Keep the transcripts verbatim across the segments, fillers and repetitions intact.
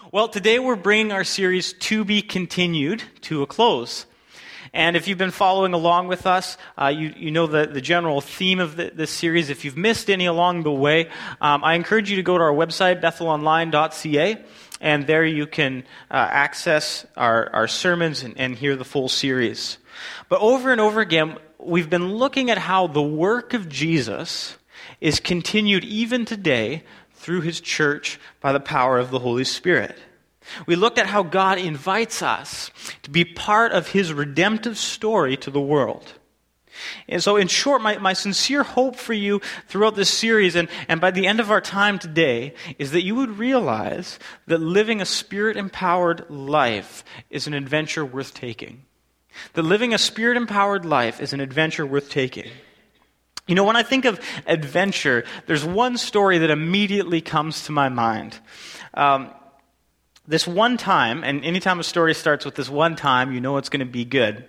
Well, today we're bringing our series To Be Continued to a close. And if you've been following along with us, uh, you, you know the, the general theme of the, this series. If you've missed any along the way, um, I encourage you to go to our website, bethel online dot c a, and there you can uh, access our, our sermons and, and hear the full series. But over and over again, we've been looking at how the work of Jesus is continued even today through his church by the power of the Holy Spirit. We looked at how God invites us to be part of his redemptive story to the world. And so in short, my, my sincere hope for you throughout this series and, and by the end of our time today is that you would realize that living a Spirit-empowered life is an adventure worth taking. That living a Spirit-empowered life is an adventure worth taking. You know, when I think of adventure, there's one story that immediately comes to my mind. Um, this one time, and anytime a story starts with this one time, you know it's going to be good.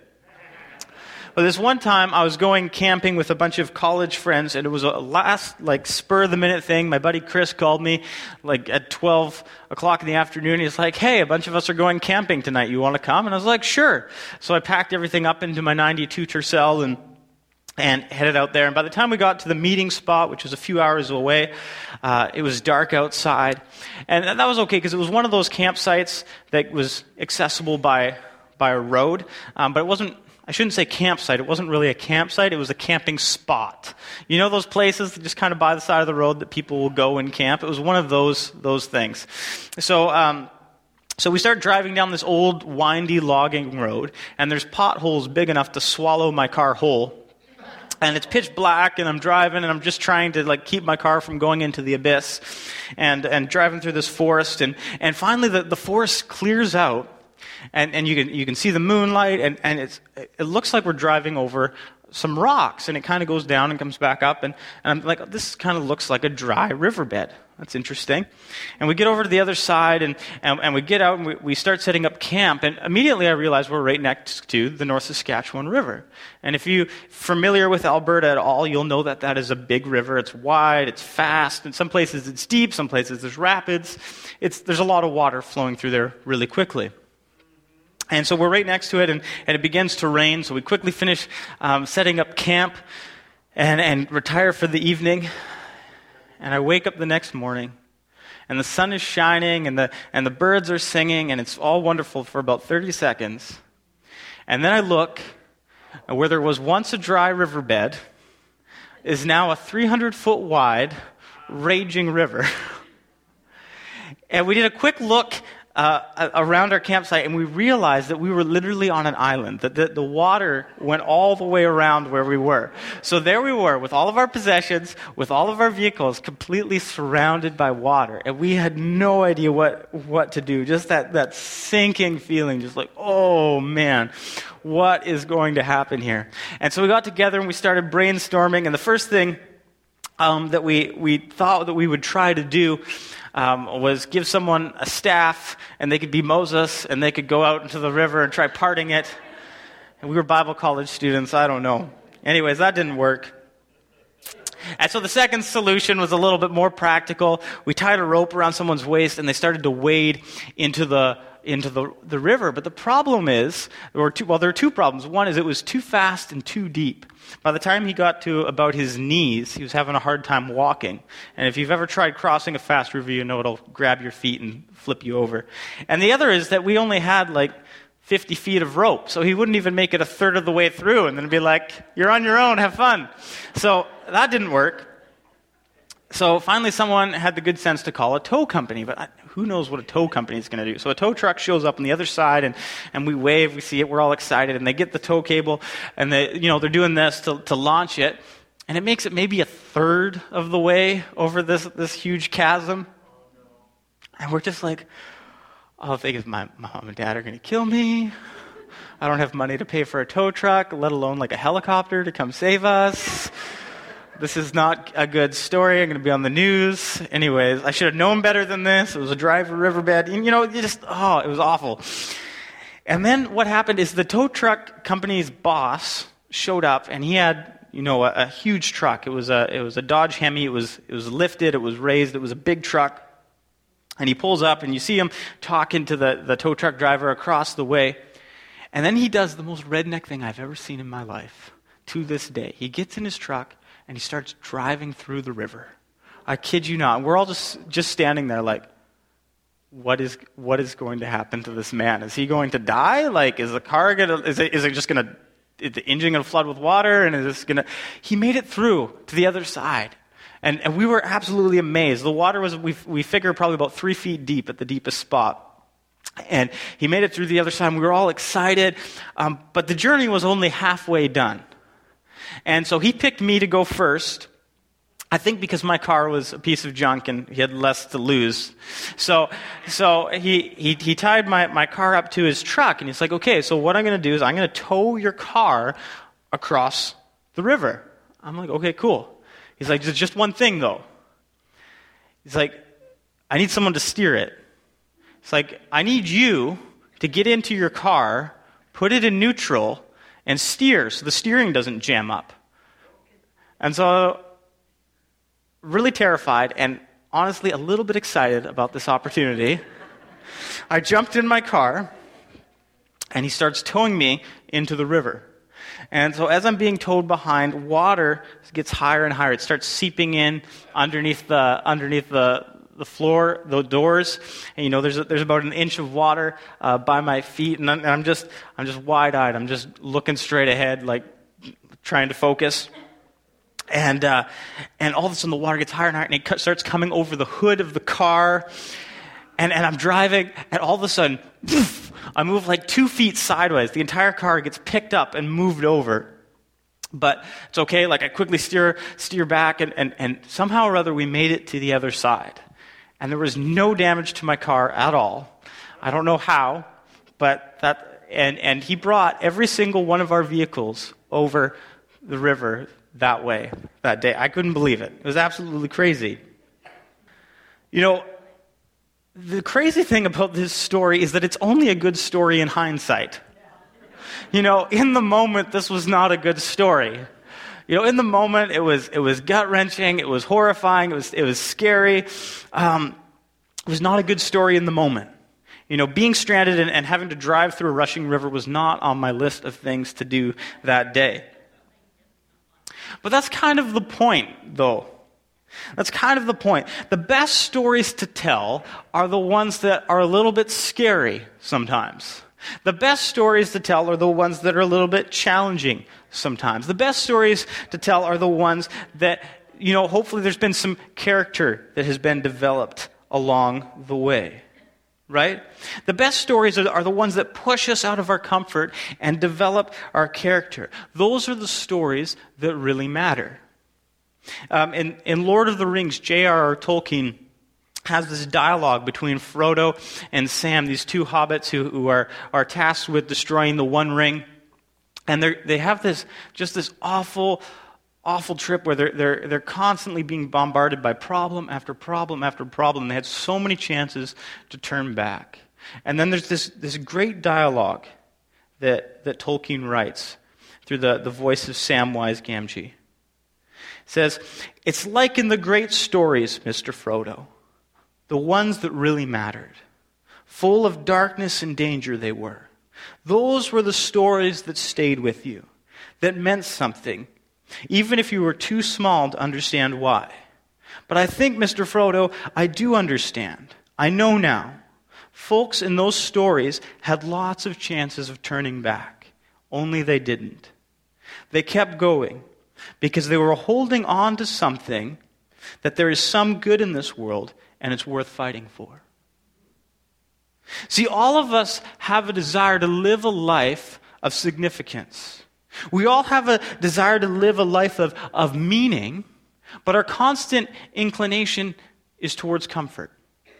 But this one time, I was going camping with a bunch of college friends, and it was a last, like, spur-of-the-minute thing. My buddy Chris called me, like, at twelve o'clock in the afternoon. He's like, hey, a bunch of us are going camping tonight. You want to come? And I was like, sure. So I packed everything up into my ninety-two Tercel and and headed out there. And by the time we got to the meeting spot, which was a few hours away, uh, it was dark outside. And that was okay, because it was one of those campsites that was accessible by by a road. Um, but it wasn't, I shouldn't say campsite. It wasn't really a campsite. It was a camping spot. You know those places that just kind of by the side of the road that people will go and camp? It was one of those those things. So, um, so we start driving down this old, windy logging road, and there's potholes big enough to swallow my car whole. And it's pitch black, and I'm driving, and I'm just trying to like keep my car from going into the abyss, and and driving through this forest, and and finally the, the forest clears out, and, and you can you can see the moonlight, and, and it's it looks like we're driving over some rocks, and it kind of goes down and comes back up, and, and I'm like, this kind of looks like a dry riverbed. That's interesting. And we get over to the other side, and, and, and we get out, and we, we start setting up camp, and immediately I realize we're right next to the North Saskatchewan River. And if you're familiar with Alberta at all, you'll know that that is a big river. It's wide, it's fast, and some places it's deep, some places there's rapids. It's, there's a lot of water flowing through there really quickly. And so we're right next to it, and, and it begins to rain, so we quickly finish um, setting up camp and, and retire for the evening. And I wake up the next morning, and the sun is shining, and the and the birds are singing, and it's all wonderful for about thirty seconds. And then I look, and where there was once a dry riverbed is now a three hundred foot wide, raging river. And we did a quick look Uh, around our campsite, and we realized that we were literally on an island, that the, the water went all the way around where we were. So there we were, with all of our possessions, with all of our vehicles, completely surrounded by water, and we had no idea what, what to do. Just that, that sinking feeling, just like, oh man, what is going to happen here? And so we got together, and we started brainstorming, and the first thing um, that we, we thought that we would try to do Um, was give someone a staff, and they could be Moses, and they could go out into the river and try parting it. And we were Bible college students, I don't know. Anyways, that didn't work. And so the second solution was a little bit more practical. We tied a rope around someone's waist, and they started to wade into the into the, the river. But the problem is, there were two, well, there are two problems. One is it was too fast and too deep. By the time he got to about his knees, he was having a hard time walking. And if you've ever tried crossing a fast river, you know it'll grab your feet and flip you over. And the other is that we only had like fifty feet of rope, so he wouldn't even make it a third of the way through and then be like, you're on your own, have fun. So that didn't work. So finally someone had the good sense to call a tow company, but I, who knows what a tow company is going to do. So a tow truck shows up on the other side, and, and we wave, we see it, we're all excited, and they get the tow cable, and they, you know, they're doing this to, to launch it, and it makes it maybe a third of the way over this, this huge chasm. And we're just like, oh, I think if my mom and dad are going to kill me. I don't have money to pay for a tow truck, let alone like a helicopter to come save us. This is not a good story. I'm going to be on the news. Anyways, I should have known better than this. It was a dry riverbed. And, you know, you just, oh, it was awful. And then what happened is the tow truck company's boss showed up, and he had, you know, a, a huge truck. It was a, it was a Dodge Hemi. It was, it was lifted. It was raised. It was a big truck. And he pulls up, and you see him talking to the, the tow truck driver across the way. And then he does the most redneck thing I've ever seen in my life to this day. He gets in his truck, and he starts driving through the river. I kid you not. We're all just, just standing there like, what is what is going to happen to this man? Is he going to die? Like, is the car going to, is it, is it just going to, is the engine going to flood with water? And is this going to, he made it through to the other side. And, and we were absolutely amazed. The water was, we, we figure, probably about three feet deep at the deepest spot. And he made it through the other side, and we were all excited. Um, but the journey was only halfway done. And so he picked me to go first. I think because my car was a piece of junk and he had less to lose. So so he he, he tied my, my car up to his truck, and he's like, okay, so what I'm going to do is I'm going to tow your car across the river. I'm like, okay, cool. He's like, there's just one thing, though. He's like, I need someone to steer it. It's like, I need you to get into your car, put it in neutral, and steer so the steering doesn't jam up. And so, really terrified and honestly a little bit excited about this opportunity, I jumped in my car, and he starts towing me into the river. And so as I'm being towed behind, water gets higher and higher. It starts seeping in underneath the underneath the the floor, the doors. And you know, there's a, there's about an inch of water uh, by my feet, and I'm, and I'm just I'm just wide-eyed. I'm just looking straight ahead, like trying to focus. And uh, and all of a sudden, the water gets higher and higher, and it starts coming over the hood of the car. And and I'm driving, and all of a sudden, poof, I move like two feet sideways. The entire car gets picked up and moved over. But it's okay. Like, I quickly steer steer back, and, and, and somehow or other we made it to the other side. And there was no damage to my car at all. I don't know how, but that and and he brought every single one of our vehicles over the river that way that day. I couldn't believe it. It was absolutely crazy. You know, the crazy thing about this story is that it's only a good story in hindsight. You know, in the moment, this was not a good story. You know, in the moment, it was it was gut-wrenching, it was horrifying, it was it was scary. Um, it was not a good story in the moment. You know, being stranded and, and having to drive through a rushing river was not on my list of things to do that day. But that's kind of the point, though. That's kind of the point. The best stories to tell are the ones that are a little bit scary sometimes. The best stories to tell are the ones that are a little bit challenging sometimes. The best stories to tell are the ones that, you know, hopefully there's been some character that has been developed along the way. Right? The best stories are, are the ones that push us out of our comfort and develop our character. Those are the stories that really matter. Um, in, in Lord of the Rings, J R R Tolkien has this dialogue between Frodo and Sam, these two hobbits who, who are, are tasked with destroying the One Ring. And they they have this just this awful, awful trip where they're, they're, they're constantly being bombarded by problem after problem after problem. They had so many chances to turn back. And then there's this, this great dialogue that, that Tolkien writes through the, the voice of Samwise Gamgee. It says, "It's like in the great stories, Mister Frodo, the ones that really mattered. Full of darkness and danger they were. Those were the stories that stayed with you, that meant something, even if you were too small to understand why. But I think, Mister Frodo, I do understand. I know now. Folks in those stories had lots of chances of turning back, only they didn't. They kept going because they were holding on to something that there is some good in this world and it's worth fighting for." See, all of us have a desire to live a life of significance. We all have a desire to live a life of, of meaning, but our constant inclination is towards comfort.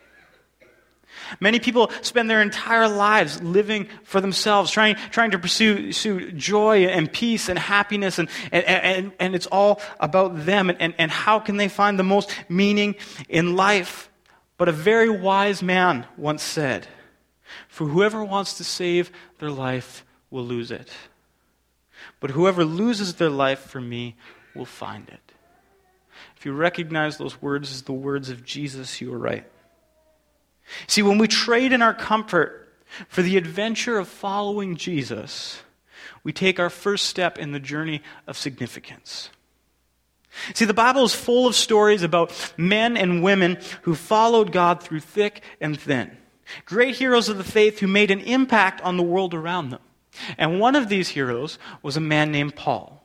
Many people spend their entire lives living for themselves, trying, trying to pursue, pursue joy and peace and happiness, and, and, and, and it's all about them, and, and how can they find the most meaning in life. But a very wise man once said, "For whoever wants to save their life will lose it. But whoever loses their life for me will find it." If you recognize those words as the words of Jesus, you are right. See, when we trade in our comfort for the adventure of following Jesus, we take our first step in the journey of significance. See, the Bible is full of stories about men and women who followed God through thick and thin. Great heroes of the faith who made an impact on the world around them. And one of these heroes was a man named Paul.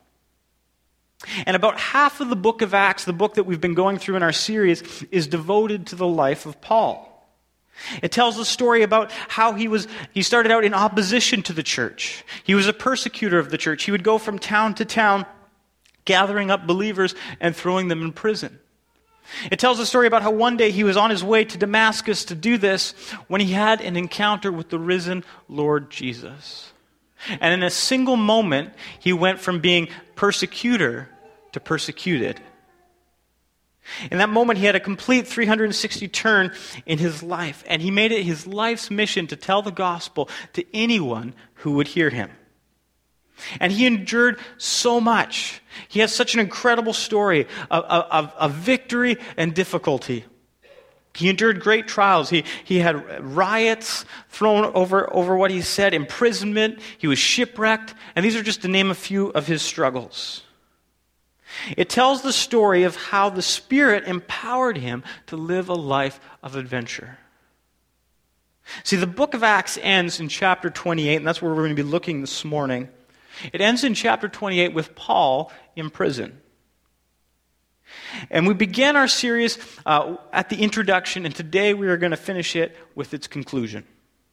And about half of the book of Acts, the book that we've been going through in our series, is devoted to the life of Paul. It tells the story about how he was, he started out in opposition to the church. He was a persecutor of the church. He would go from town to town, gathering up believers and throwing them in prison. It tells the story about how one day he was on his way to Damascus to do this when he had an encounter with the risen Lord Jesus. And in a single moment, he went from being persecutor to persecuted. In that moment, he had a complete three hundred sixty turn in his life, and he made it his life's mission to tell the gospel to anyone who would hear him. And he endured so much. He has such an incredible story of, of, of victory and difficulty. He endured great trials. He, he had riots thrown over, over what he said, imprisonment. He was shipwrecked. And these are just to name a few of his struggles. It tells the story of how the Spirit empowered him to live a life of adventure. See, the book of Acts ends in chapter twenty-eight, and that's where we're going to be looking this morning. It ends in chapter twenty-eight with Paul in prison. And we began our series uh, at the introduction, and today we are going to finish it with its conclusion.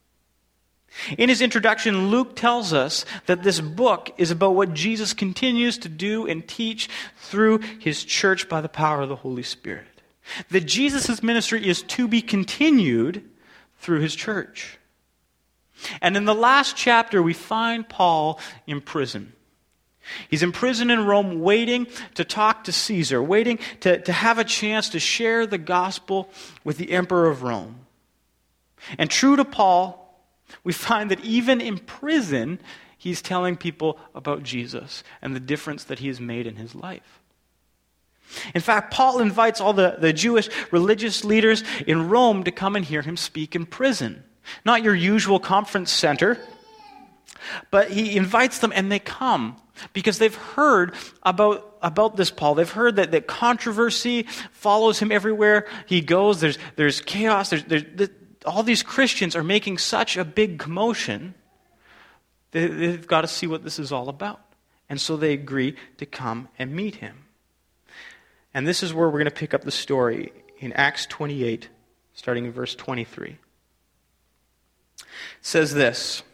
In his introduction, Luke tells us that this book is about what Jesus continues to do and teach through his church by the power of the Holy Spirit. That Jesus' ministry is to be continued through his church. And in the last chapter, we find Paul in prison. He's in prison in Rome, waiting to talk to Caesar, waiting to, to have a chance to share the gospel with the emperor of Rome. And true to Paul, we find that even in prison, he's telling people about Jesus and the difference that he has made in his life. In fact, Paul invites all the, the Jewish religious leaders in Rome to come and hear him speak in prison. Not your usual conference center, but he invites them and they come because they've heard about, about this Paul. They've heard that, that controversy follows him everywhere he goes. There's, there's chaos. There's, there's, all these Christians are making such a big commotion that they've got to see what this is all about. And so they agree to come and meet him. And this is where we're going to pick up the story in Acts twenty-eight, starting in verse twenty-three. It says this: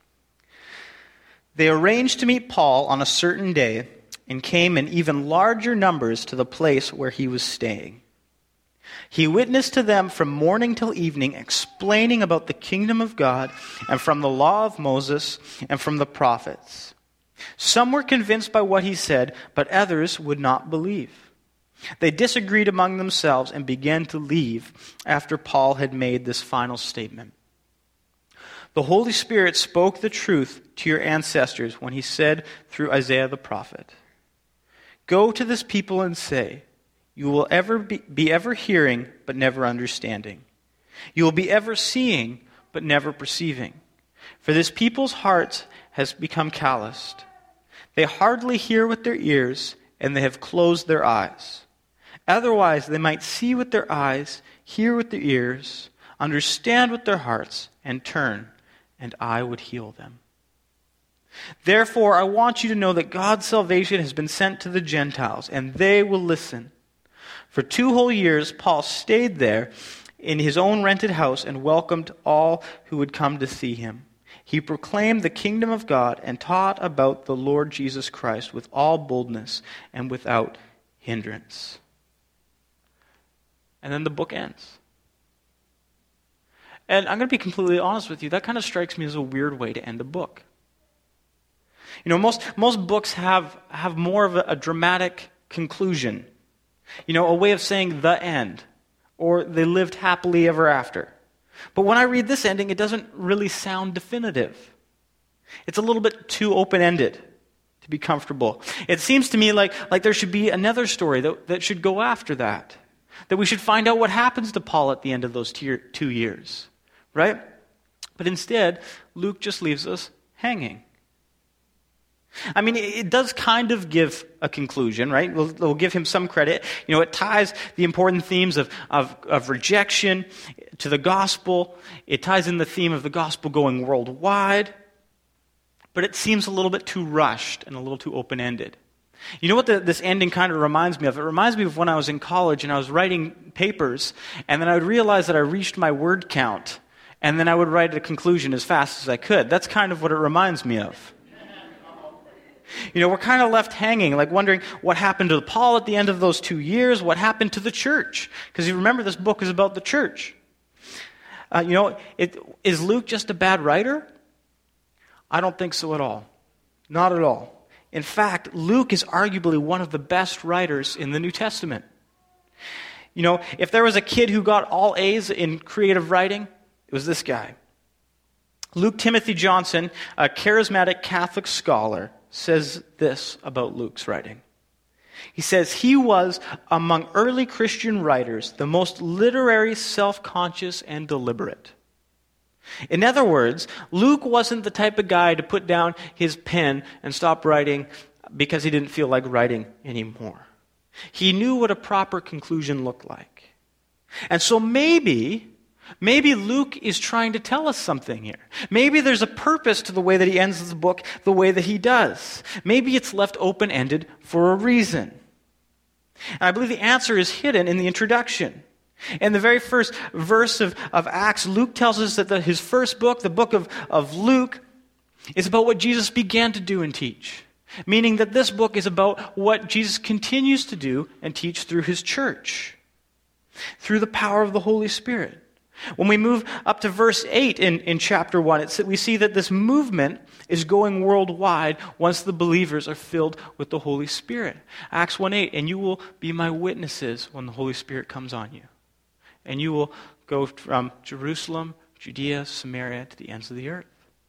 They arranged to meet Paul on a certain day and came in even larger numbers to the place where he was staying. He witnessed to them from morning till evening, explaining about the kingdom of God and from the law of Moses and from the prophets. Some were convinced by what he said, but others would not believe. They disagreed among themselves and began to leave after Paul had made this final statement. The Holy Spirit spoke the truth to your ancestors when he said through Isaiah the prophet, Go to this people and say, You will ever be, be ever hearing, but never understanding. You will be ever seeing, but never perceiving. For this people's heart has become calloused. They hardly hear with their ears, and they have closed their eyes. Otherwise, they might see with their eyes, hear with their ears, understand with their hearts, and turn, and I would heal them. Therefore, I want you to know that God's salvation has been sent to the Gentiles, and they will listen. For two whole years, Paul stayed there in his own rented house and welcomed all who would come to see him. He proclaimed the kingdom of God and taught about the Lord Jesus Christ with all boldness and without hindrance. And then the book ends. And I'm going to be completely honest with you, that kind of strikes me as a weird way to end a book. You know, most, most books have, have more of a, a dramatic conclusion. You know, a way of saying the end, or they lived happily ever after. But when I read this ending, it doesn't really sound definitive. It's a little bit too open-ended to be comfortable. It seems to me like, like there should be another story that, that should go after that. That we should find out what happens to Paul at the end of those two years, right? But instead, Luke just leaves us hanging. I mean, it does kind of give a conclusion, right? We'll, we'll give him some credit. You know, it ties the important themes of, of, of rejection to the gospel. It ties in the theme of the gospel going worldwide. But it seems a little bit too rushed and a little too open-ended. You know what the, this ending kind of reminds me of? It reminds me of when I was in college and I was writing papers, and then I would realize that I reached my word count, and then I would write a conclusion as fast as I could. That's kind of what it reminds me of. You know, we're kind of left hanging, like wondering what happened to Paul at the end of those two years, what happened to the church. Because you remember, this book is about the church. Uh, you know, it, is Luke just a bad writer? I don't think so at all. Not at all. In fact, Luke is arguably one of the best writers in the New Testament. You know, if there was a kid who got all A's in creative writing, it was this guy. Luke Timothy Johnson, a charismatic Catholic scholar, says this about Luke's writing. He says, he was, among early Christian writers, the most literary, self-conscious, and deliberate. In other words, Luke wasn't the type of guy to put down his pen and stop writing because he didn't feel like writing anymore. He knew what a proper conclusion looked like. And so maybe... Maybe Luke is trying to tell us something here. Maybe there's a purpose to the way that he ends the book the way that he does. Maybe it's left open-ended for a reason. And I believe the answer is hidden in the introduction. In the very first verse of, of Acts, Luke tells us that the, his first book, the book of, of Luke, is about what Jesus began to do and teach. Meaning that this book is about what Jesus continues to do and teach through his church. Through the power of the Holy Spirit. When we move up to verse eight in, in chapter one, it's, we see that this movement is going worldwide once the believers are filled with the Holy Spirit. Acts one eight, and you will be my witnesses when the Holy Spirit comes on you. And you will go from Jerusalem, Judea, Samaria, to the ends of the earth.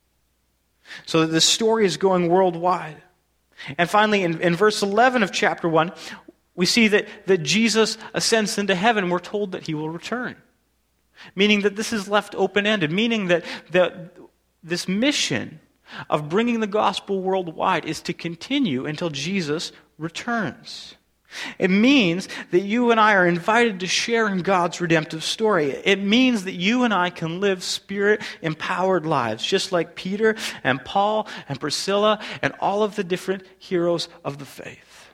So that the story is going worldwide. And finally, in, in verse eleven of chapter one, we see that, that Jesus ascends into heaven. We're told that he will return. Meaning that this is left open-ended. Meaning that the, this mission of bringing the gospel worldwide is to continue until Jesus returns. It means that you and I are invited to share in God's redemptive story. It means that you and I can live Spirit-empowered lives, just like Peter and Paul and Priscilla and all of the different heroes of the faith.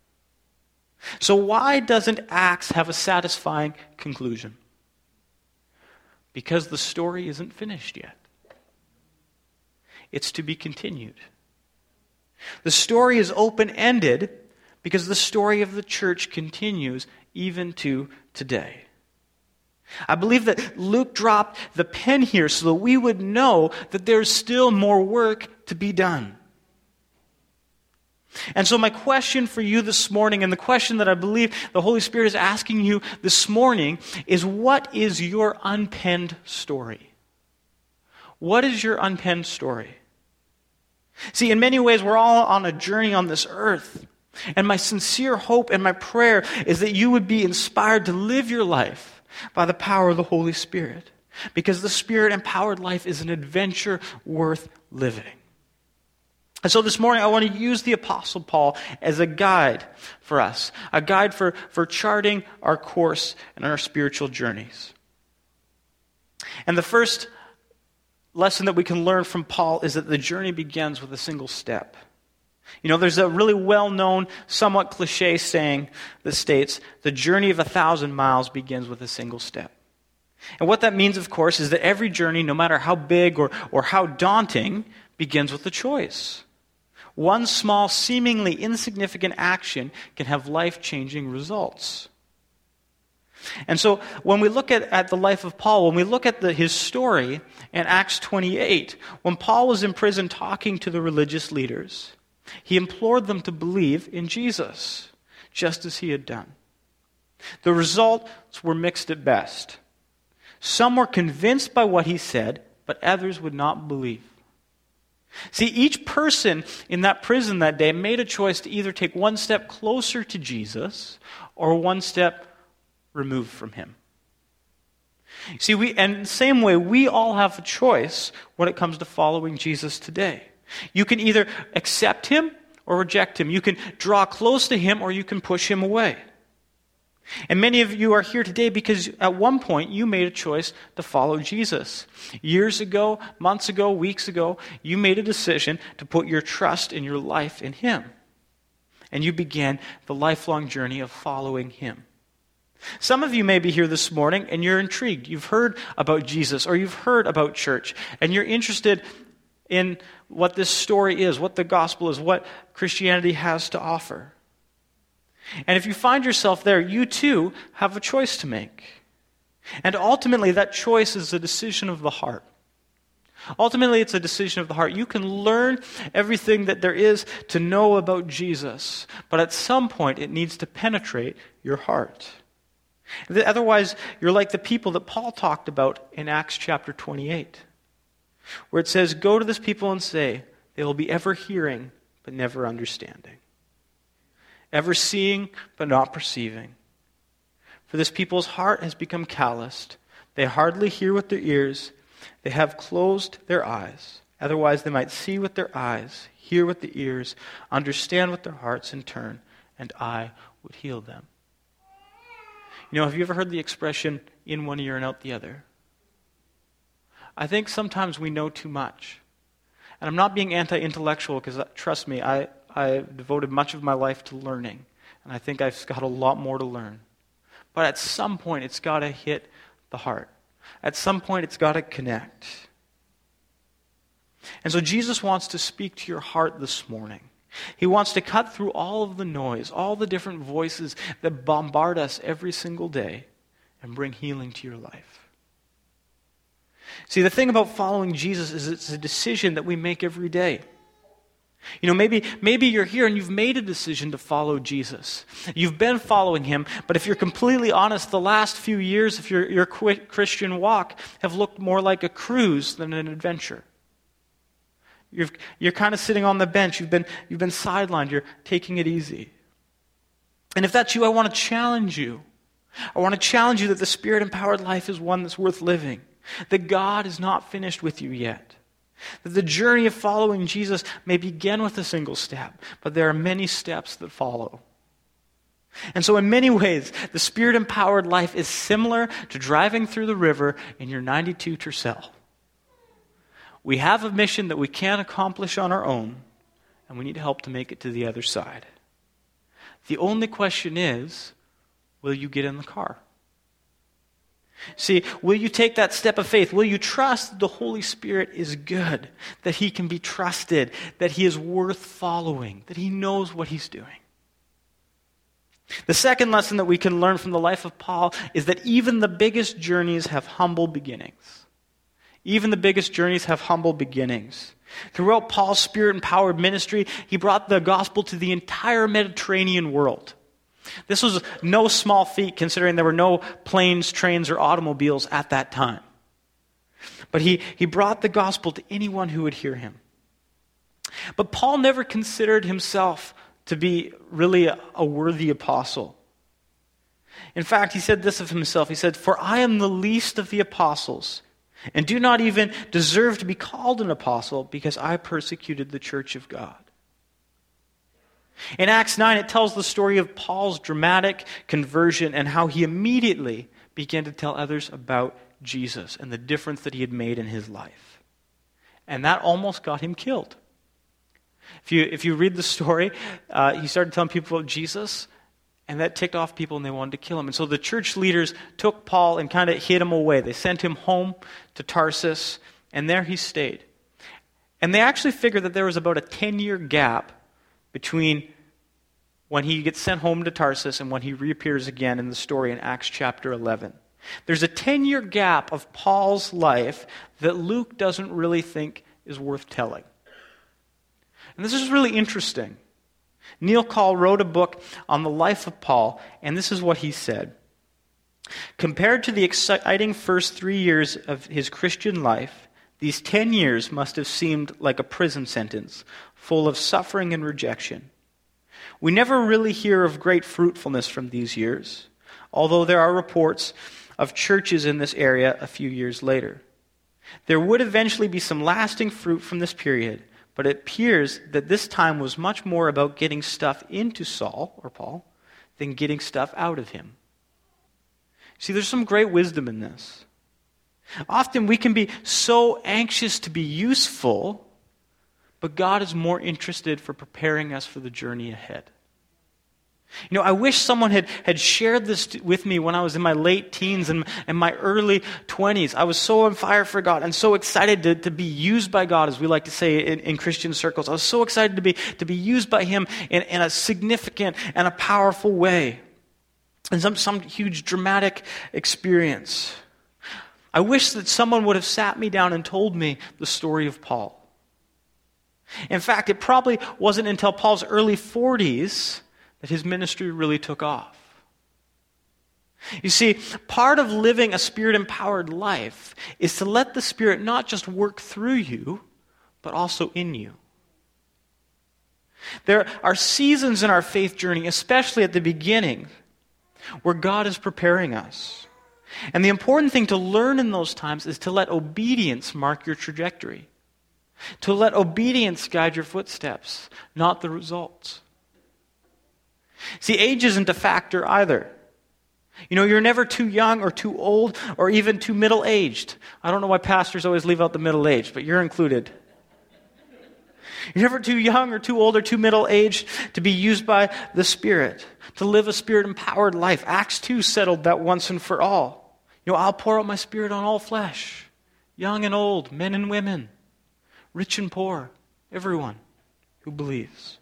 So why doesn't Acts have a satisfying conclusion? Because the story isn't finished yet. It's to be continued. The story is open-ended because the story of the church continues even to today. I believe that Luke dropped the pen here so that we would know that there's still more work to be done. And so my question for you this morning, and the question that I believe the Holy Spirit is asking you this morning, is what is your unpenned story? What is your unpenned story? See, in many ways, we're all on a journey on this earth. And my sincere hope and my prayer is that you would be inspired to live your life by the power of the Holy Spirit. Because the Spirit-empowered life is an adventure worth living. And so this morning I want to use the Apostle Paul as a guide for us. A guide for, for charting our course and our spiritual journeys. And the first lesson that we can learn from Paul is that the journey begins with a single step. You know, there's a really well-known, somewhat cliche saying that states, the journey of a thousand miles begins with a single step. And what that means, of course, is that every journey, no matter how big or, or how daunting, begins with a choice. One small, seemingly insignificant action can have life-changing results. And so when we look at, at the life of Paul, when we look at the, his story in Acts twenty-eight, when Paul was in prison talking to the religious leaders, he implored them to believe in Jesus, just as he had done. The results were mixed at best. Some were convinced by what he said, but others would not believe. See, each person in that prison that day made a choice to either take one step closer to Jesus or one step removed from him. See, we, and in the same way, we all have a choice when it comes to following Jesus today. You can either accept him or reject him. You can draw close to him or you can push him away. And many of you are here today because at one point you made a choice to follow Jesus. Years ago, months ago, weeks ago, you made a decision to put your trust in your life in him. And you began the lifelong journey of following him. Some of you may be here this morning and you're intrigued. You've heard about Jesus or you've heard about church and you're interested in what this story is, what the gospel is, what Christianity has to offer. And if you find yourself there, you too have a choice to make. And ultimately, that choice is a decision of the heart. Ultimately, it's a decision of the heart. You can learn everything that there is to know about Jesus, but at some point, it needs to penetrate your heart. Otherwise, you're like the people that Paul talked about in Acts chapter twenty-eight, where it says, "Go to this people and say, they will be ever hearing, but never understanding. Ever seeing, but not perceiving. For this people's heart has become calloused. They hardly hear with their ears. They have closed their eyes. Otherwise they might see with their eyes, hear with the ears, understand with their hearts in turn, and I would heal them." You know, have you ever heard the expression, in one ear and out the other? I think sometimes we know too much. And I'm not being anti-intellectual because, trust me, I, I devoted much of my life to learning. And I think I've got a lot more to learn. But at some point, it's got to hit the heart. At some point, it's got to connect. And so Jesus wants to speak to your heart this morning. He wants to cut through all of the noise, all the different voices that bombard us every single day and bring healing to your life. See, the thing about following Jesus is it's a decision that we make every day. You know, maybe maybe you're here and you've made a decision to follow Jesus. You've been following him, but if you're completely honest, the last few years of your, your Christian walk have looked more like a cruise than an adventure. You're, you're kind of sitting on the bench. You've been, you've been sidelined. You're taking it easy. And if that's you, I want to challenge you. I want to challenge you that the Spirit-empowered life is one that's worth living. That God is not finished with you yet. That the journey of following Jesus may begin with a single step, but there are many steps that follow. And so in many ways, the Spirit-empowered life is similar to driving through the river in your ninety-two Tercel. We have a mission that we can't accomplish on our own, and we need help to make it to the other side. The only question is, will you get in the car? See, will you take that step of faith? Will you trust that the Holy Spirit is good, that he can be trusted, that he is worth following, that he knows what he's doing? The second lesson that we can learn from the life of Paul is that even the biggest journeys have humble beginnings. Even the biggest journeys have humble beginnings. Throughout Paul's Spirit-empowered ministry, he brought the gospel to the entire Mediterranean world. This was no small feat considering there were no planes, trains, or automobiles at that time. But he, he brought the gospel to anyone who would hear him. But Paul never considered himself to be really a, a worthy apostle. In fact, he said this of himself. He said, "For I am the least of the apostles, and do not even deserve to be called an apostle because I persecuted the church of God." In Acts nine, it tells the story of Paul's dramatic conversion and how he immediately began to tell others about Jesus and the difference that he had made in his life. And that almost got him killed. If you, if you read the story, uh, he started telling people about Jesus, and that ticked off people and they wanted to kill him. And so the church leaders took Paul and kind of hid him away. They sent him home to Tarsus, and there he stayed. And they actually figured that there was about a ten-year gap between when he gets sent home to Tarsus and when he reappears again in the story in Acts chapter eleven. There's a ten-year gap of Paul's life that Luke doesn't really think is worth telling. And this is really interesting. Neil Call wrote a book on the life of Paul, and this is what he said. "Compared to the exciting first three years of his Christian life, these ten years must have seemed like a prison sentence, full of suffering and rejection. We never really hear of great fruitfulness from these years. although there are reports of churches in this area a few years later. There would eventually be some lasting fruit from this period, but it appears that this time was much more about getting stuff into Saul, or Paul, than getting stuff out of him. See, there's some great wisdom in this. Often we can be so anxious to be useful, but God is more interested for preparing us for the journey ahead. You know, I wish someone had, had shared this with me when I was in my late teens and, and my early twenties. I was so on fire for God and so excited to, to be used by God, as we like to say in, in Christian circles. I was so excited to be, to be used by Him in, in a significant and a powerful way. In some, some huge dramatic experience. I wish that someone would have sat me down and told me the story of Paul. In fact, it probably wasn't until Paul's early forties that his ministry really took off. You see, part of living a Spirit-empowered life is to let the Spirit not just work through you, but also in you. There are seasons in our faith journey, especially at the beginning, where God is preparing us. And the important thing to learn in those times is to let obedience mark your trajectory. To let obedience guide your footsteps, not the results. See, age isn't a factor either. You know, you're never too young or too old or even too middle-aged. I don't know why pastors always leave out the middle-aged, but you're included. You're never too young or too old or too middle-aged to be used by the Spirit, to live a Spirit-empowered life. Acts two settled that once and for all. You know, I'll pour out my Spirit on all flesh, young and old, men and women, rich and poor, everyone who believes.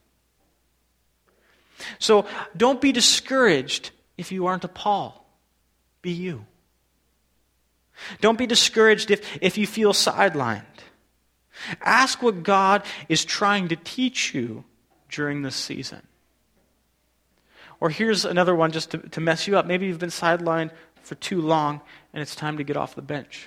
So don't be discouraged if you aren't a Paul. Be you. Don't be discouraged if, if you feel sidelined. Ask what God is trying to teach you during this season. Or here's another one just to, to mess you up. Maybe you've been sidelined for too long and it's time to get off the bench.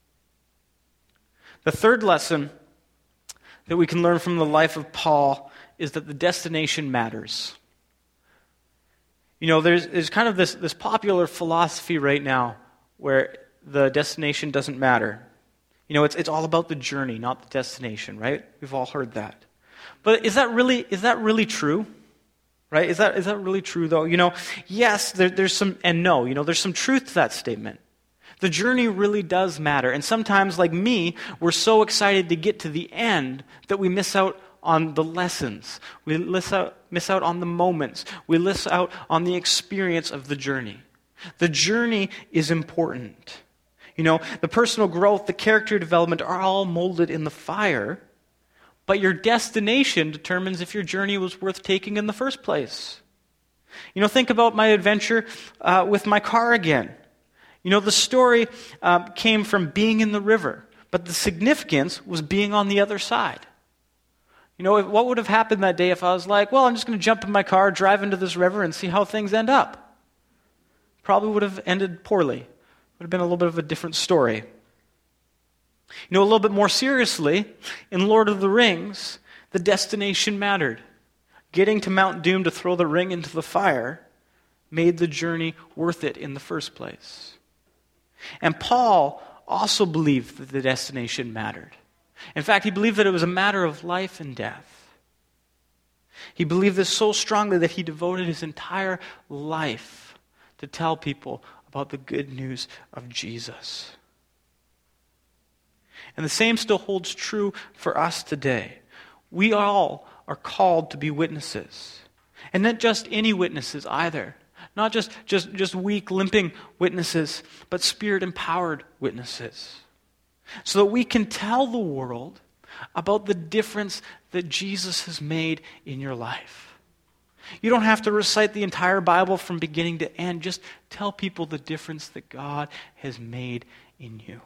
The third lesson that we can learn from the life of Paul is that the destination matters. You know, there's, there's kind of this, this popular philosophy right now where the destination doesn't matter. You know, it's it's all about the journey, not the destination, right? We've all heard that. But is that really is that really true? Right? Is that is that really true though? You know, yes, there, there's some, and no, you know, there's some truth to that statement. The journey really does matter. And sometimes, like me, we're so excited to get to the end that we miss out on the lessons. We miss out, miss out on the moments. We miss out on the experience of the journey. The journey is important. You know, the personal growth, the character development are all molded in the fire, but your destination determines if your journey was worth taking in the first place. You know, think about my adventure uh, with my car again. You know, the story uh, came from being in the river, but the significance was being on the other side. You know, what would have happened that day if I was like, well, I'm just going to jump in my car, drive into this river, and see how things end up? Probably would have ended poorly. Would have been a little bit of a different story. You know, a little bit more seriously, in Lord of the Rings, the destination mattered. Getting to Mount Doom to throw the ring into the fire made the journey worth it in the first place. And Paul also believed that the destination mattered. In fact, he believed that it was a matter of life and death. He believed this so strongly that he devoted his entire life to tell people about the good news of Jesus. And the same still holds true for us today. We all are called to be witnesses. And not just any witnesses either. Not just, just, just weak, limping witnesses, but Spirit-empowered witnesses. So that we can tell the world about the difference that Jesus has made in your life. You don't have to recite the entire Bible from beginning to end. Just tell people the difference that God has made in you.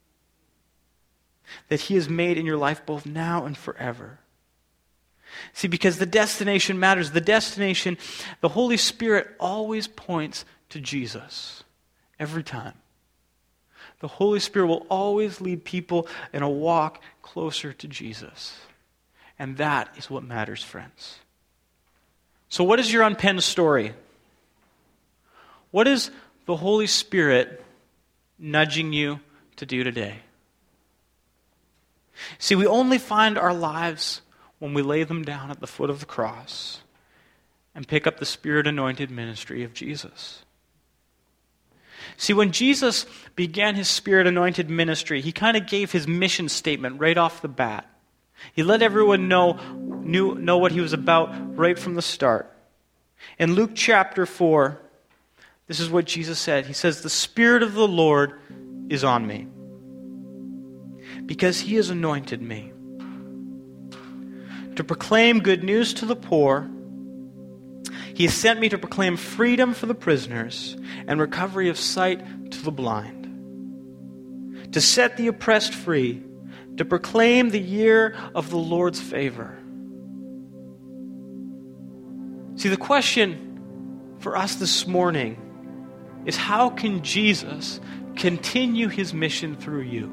That He has made in your life both now and forever. See, because the destination matters. The destination, the Holy Spirit always points to Jesus. Every time. The Holy Spirit will always lead people in a walk closer to Jesus. And that is what matters, friends. So what is your unpenned story? What is the Holy Spirit nudging you to do today? See, we only find our lives when we lay them down at the foot of the cross and pick up the Spirit-anointed ministry of Jesus. See, when Jesus began his Spirit-anointed ministry, he kind of gave his mission statement right off the bat. He let everyone know, knew, know what he was about right from the start. In Luke chapter four, this is what Jesus said. He says, "The Spirit of the Lord is on me, because he has anointed me to proclaim good news to the poor. He has sent me to proclaim freedom for the prisoners and recovery of sight to the blind, to set the oppressed free, to proclaim the year of the Lord's favor." See, the question for us this morning is, how can Jesus continue his mission through you?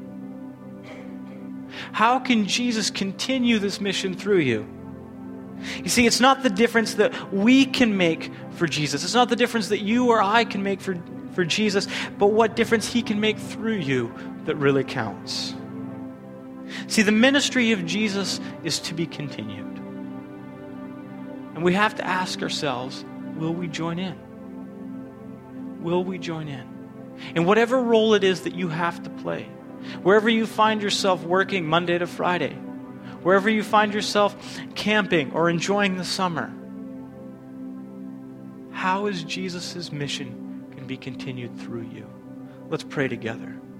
How can Jesus continue this mission through you? You see, it's not the difference that we can make for Jesus. It's not the difference that you or I can make for, for Jesus, but what difference he can make through you that really counts. See, the ministry of Jesus is to be continued. And we have to ask ourselves, will we join in? Will we join in? In whatever role it is that you have to play. Wherever you find yourself working Monday to Friday. Wherever you find yourself camping or enjoying the summer. How is Jesus' mission can be continued through you? Let's pray together.